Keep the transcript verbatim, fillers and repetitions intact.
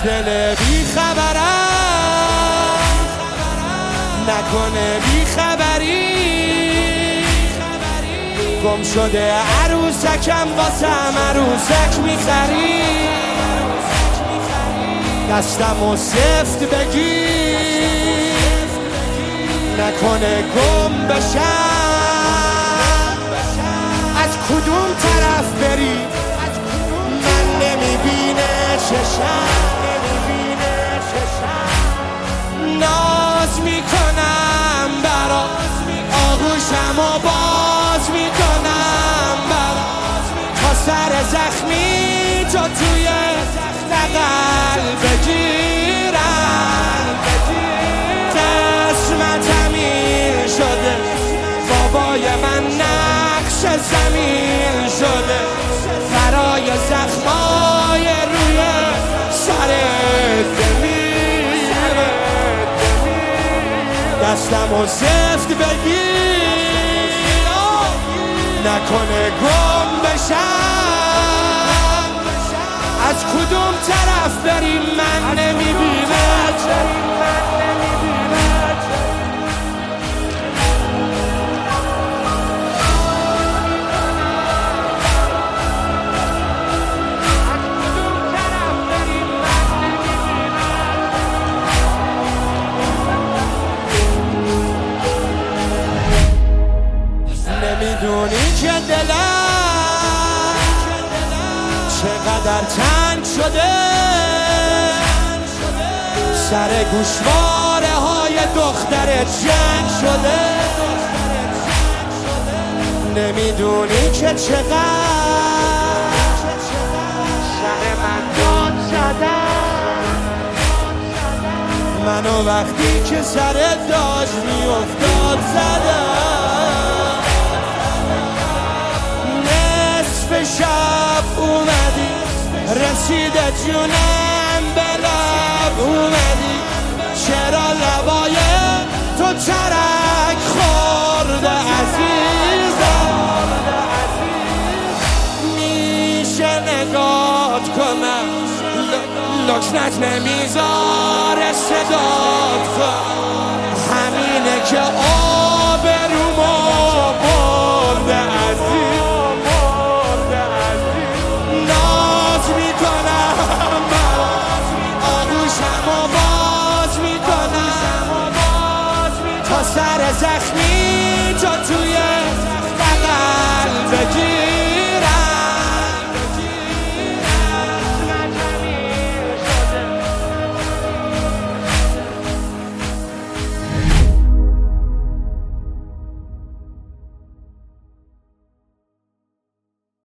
دل بی خبرم نکنه بی خبری گم شده عروسکم واسم عروسک میخری دستمو سفت بگیر نکنه گم بشم از کدوم طرف بری من نمیبینه چشم ناز میکنم برا آغوشمو باز میکنم برا تا سر زخمی تو توی بغل بگیرم قسمتم این شده بابای من نقش زمین شده برای زخمای روی سرت بمیره دستمو سفت بگیر نکنه گم بشم از کدوم طرف بریم من نمیبینه نمیدونی که دلم چقدر تنگ شده سر گوشواره های دختر جنگ شده نمیدونی که چقدر سر من داد زدن منو وقتی که سرت داشت میافتاد زدن شب اومدی رسیده جونم به لب اومدی چرا لبای تو ترک خورده عزیزم میشه نگات کنم لکنت نمیذاره صدات کنم همینه که آبرومو برده عزیز سر زخمی تو توی